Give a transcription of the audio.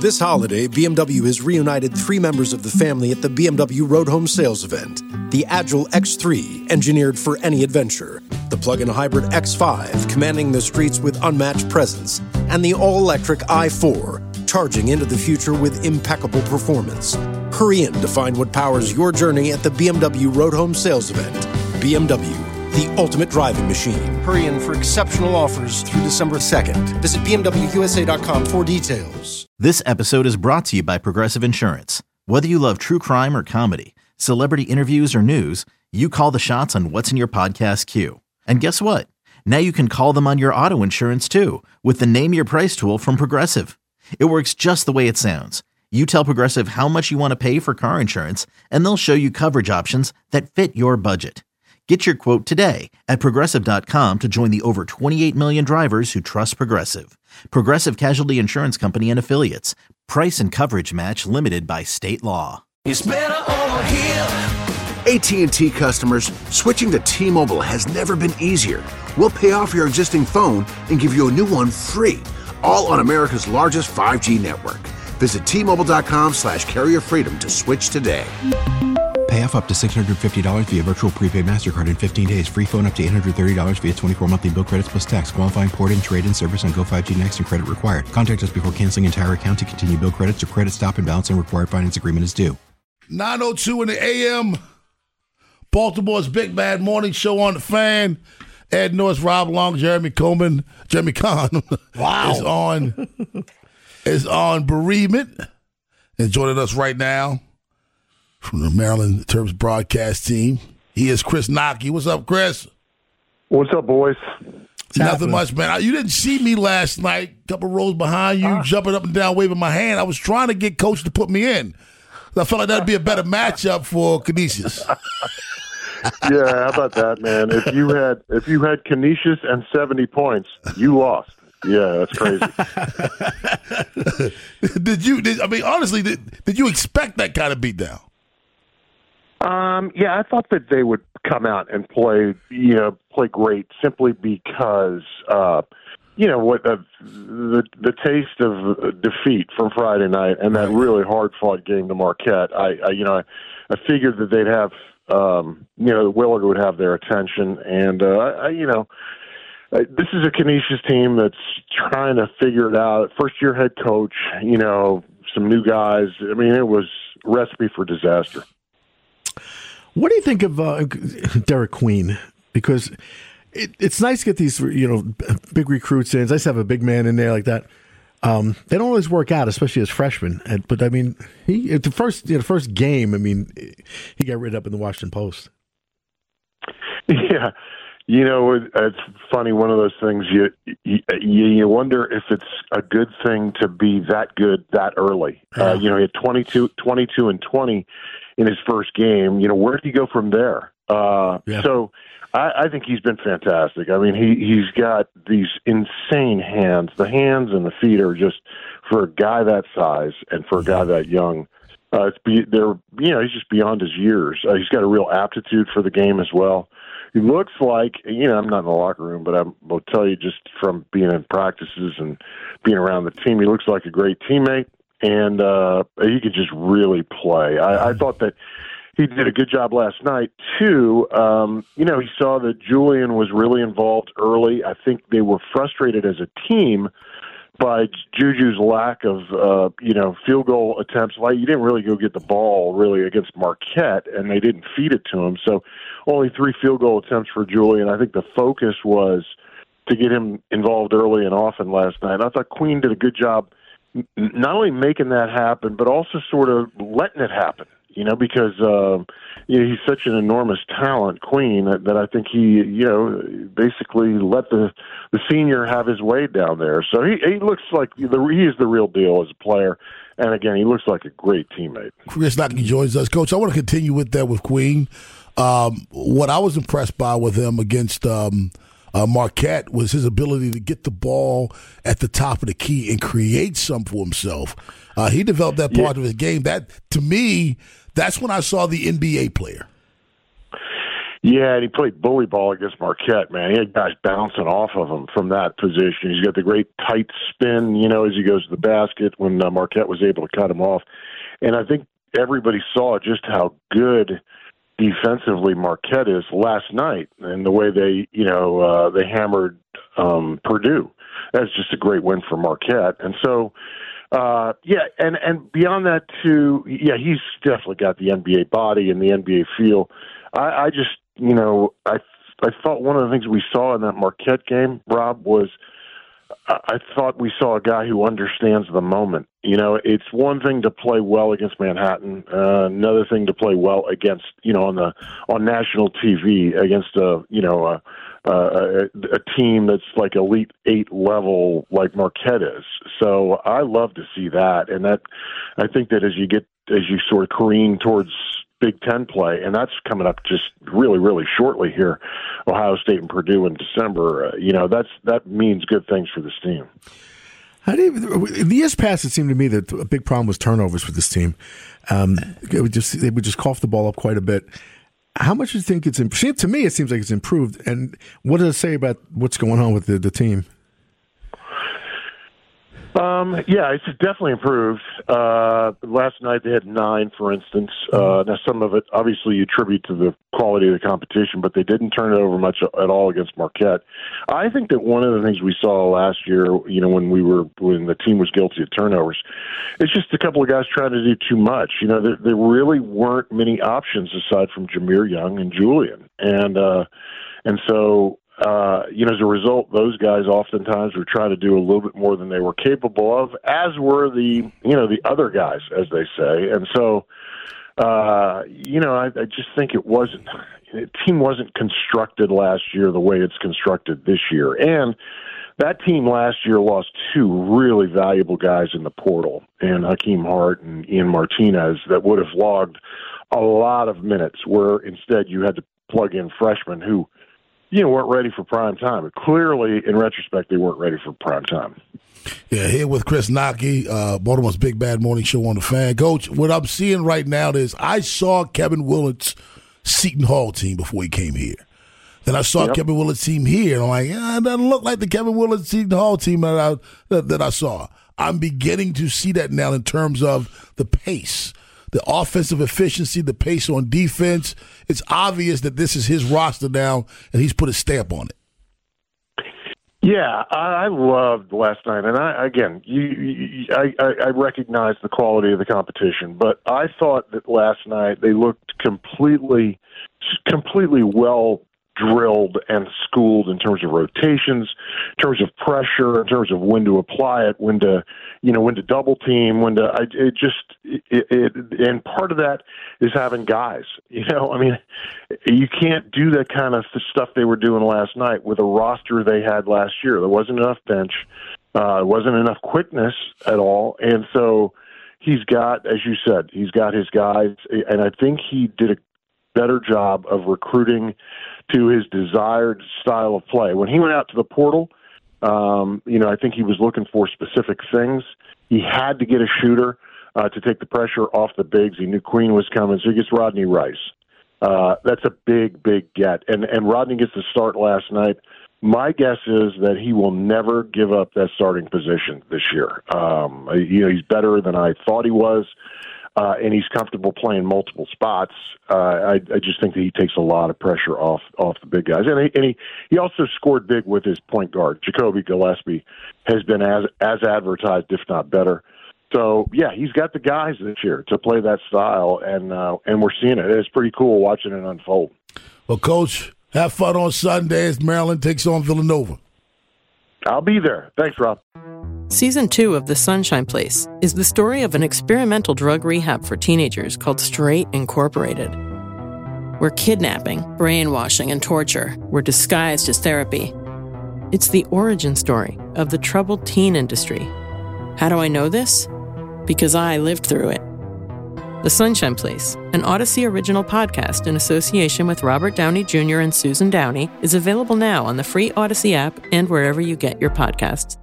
This holiday, BMW has reunited 3 members of the family at the BMW Road Home Sales event. The Agile X3, engineered for any adventure. The plug-in hybrid X5, commanding the streets with unmatched presence. And the all-electric i4, charging into the future with impeccable performance. Hurry in to find what powers your journey at the BMW Road Home Sales event. BMW, the ultimate driving machine. Hurry in for exceptional offers through December 2nd. Visit BMWUSA.com for details. This episode is brought to you by Progressive Insurance. Whether you love true crime or comedy, celebrity interviews or news, you call the shots on what's in your podcast queue. And guess what? Now you can call them on your auto insurance too with the Name Your Price tool from Progressive. It works just the way it sounds. You tell Progressive how much you want to pay for car insurance, and they'll show you coverage options that fit your budget. Get your quote today at Progressive.com to join the over 28 million drivers who trust Progressive. Progressive Casualty Insurance Company and Affiliates. Price and coverage match limited by state law. It's better over here. AT&T customers, switching to T-Mobile has never been easier. We'll pay off your existing phone and give you a new one free, all on America's largest 5G network. Visit T-Mobile.com/carrier freedom to switch today. Pay off up to $650 via virtual prepaid MasterCard in 15 days. Free phone up to $830 via 24 monthly bill credits plus tax. Qualifying port and trade-in service on Go5G Next and credit required. Contact us before canceling entire account to continue bill credits or credit stop and balance and required finance agreement is due. 9:02 in the a.m. Baltimore's Big Bad Morning Show on the Fan. Ed Norris, Rob Long, Jeremy Kahn. Wow. is on bereavement. And joining us right now from the Maryland Terps broadcast team, he is Chris Nockey. What's up, Chris? What's up, boys? Nothing much, man. You didn't see me last night, a couple rows behind you, jumping up and down, waving my hand. I was trying to get Coach to put me in. I felt like that would be a better matchup for Canisius. Yeah, how about that, man? If you had Canisius and 70 points, you lost. Yeah, that's crazy. Did you expect that kind of beatdown? Yeah, I thought that they would come out and play great simply because, what the taste of defeat from Friday night and that really hard-fought game to Marquette. I figured that they'd have, Willard would have their attention, and this is a Canisius team that's trying to figure it out. First-year head coach, some new guys. I mean, it was a recipe for disaster. What do you think of Derek Queen? Because it's nice to get these, big recruits in. It's nice to have a big man in there like that. They don't always work out, especially as freshmen. But I mean, the first game, he got written up in the Washington Post. Yeah, it's funny. One of those things you wonder if it's a good thing to be that good that early. He had 22 and 20 in his first game. Where did he go from there? So I think he's been fantastic. I mean, he's got these insane hands. The hands and the feet are just, for a guy that size and for a guy that young, he's just beyond his years. He's got a real aptitude for the game as well. He looks like, I'm not in the locker room, but I will tell you just from being in practices and being around the team, he looks like a great teammate, and he could just really play. I thought that he did a good job last night, too. He saw that Julian was really involved early. I think they were frustrated as a team by Juju's lack of, field goal attempts. Like, you didn't really go get the ball really against Marquette, and they didn't feed it to him. So only 3 field goal attempts for Julian. I think the focus was to get him involved early and often last night. I thought Queen did a good job not only making that happen, but also sort of letting it happen. Because he's such an enormous talent, Queen, that I think he, basically let the senior have his way down there. So he looks like he is the real deal as a player. And again, he looks like a great teammate. Chris Nockey joins us. Coach, I want to continue with that with Queen. What I was impressed by with him against Marquette was his ability to get the ball at the top of the key and create some for himself. He developed that part of his game. That, to me, that's when I saw the NBA player. Yeah, and he played bully ball against Marquette, man. He had guys bouncing off of him from that position. He's got the great tight spin, as he goes to the basket when Marquette was able to cut him off. And I think everybody saw just how good defensively Marquette is last night and the way they hammered Purdue. That's just a great win for Marquette. And so, and beyond that too, he's definitely got the NBA body and the NBA feel. I just, I thought one of the things we saw in that Marquette game, Rob, was I thought we saw a guy who understands the moment. It's one thing to play well against Manhattan, another thing to play well against, on national TV against a team that's like Elite 8 level like Marquette is. So I love to see that, and that I think that as you sort of careen towards Big Ten play, and that's coming up just really, really shortly here, Ohio State and Purdue in December. That means good things for this team. In the years past, it seemed to me that a big problem was turnovers with this team. They would just cough the ball up quite a bit. How much do you think it's improved? To me, it seems like it's improved. And what does it say about what's going on with the team? It's definitely improved. Last night they had 9, for instance. Now some of it, obviously, you attribute to the quality of the competition, but they didn't turn it over much at all against Marquette. I think that one of the things we saw last year, when the team was guilty of turnovers, it's just a couple of guys trying to do too much. There really weren't many options aside from Jameer Young and Julian, and so. As a result, those guys oftentimes were trying to do a little bit more than they were capable of, as were the other guys, as they say. And so, I just think the team wasn't constructed last year the way it's constructed this year. And that team last year lost 2 really valuable guys in the portal, and Hakeem Hart and Ian Martinez, that would have logged a lot of minutes, where instead you had to plug in freshmen who weren't ready for prime time. But clearly, in retrospect, they weren't ready for prime time. Yeah, here with Chris Naki, Baltimore's Big Bad Morning Show on the Fan. Coach, what I'm seeing right now is I saw Kevin Willard's Seton Hall team before he came here. Then I saw Kevin Willard's team here, and I'm like, it doesn't look like the Kevin Willard Seton Hall team that I saw. I'm beginning to see that now in terms of the pace. The offensive efficiency, the pace on defense. It's obvious that this is his roster now, and he's put a stamp on it. Yeah, I loved last night, and I recognize the quality of the competition, but I thought that last night they looked completely well drilled and schooled in terms of rotations, in terms of pressure, in terms of when to apply it, when to double team, and part of that is having guys. You can't do that kind of stuff they were doing last night with a roster they had last year. There wasn't enough bench, wasn't enough quickness at all, and so he's got, as you said, he's got his guys, and I think he did a better job of recruiting to his desired style of play. When he went out to the portal, I think he was looking for specific things. He had to get a shooter to take the pressure off the bigs. He knew Queen was coming, so he gets Rodney Rice. That's a big, big get. And Rodney gets the start last night. My guess is that he will never give up that starting position this year. He's better than I thought he was. And he's comfortable playing multiple spots. I just think that he takes a lot of pressure off the big guys. And he also scored big with his point guard. Jacoby Gillespie has been as advertised, if not better. So, he's got the guys this year to play that style, and we're seeing it. It's pretty cool watching it unfold. Well, Coach, have fun on Sunday as Maryland takes on Villanova. I'll be there. Thanks, Rob. Season 2 of The Sunshine Place is the story of an experimental drug rehab for teenagers called Straight Incorporated, where kidnapping, brainwashing, and torture were disguised as therapy. It's the origin story of the troubled teen industry. How do I know this? Because I lived through it. The Sunshine Place, an Odyssey original podcast in association with Robert Downey Jr. and Susan Downey, is available now on the free Odyssey app and wherever you get your podcasts.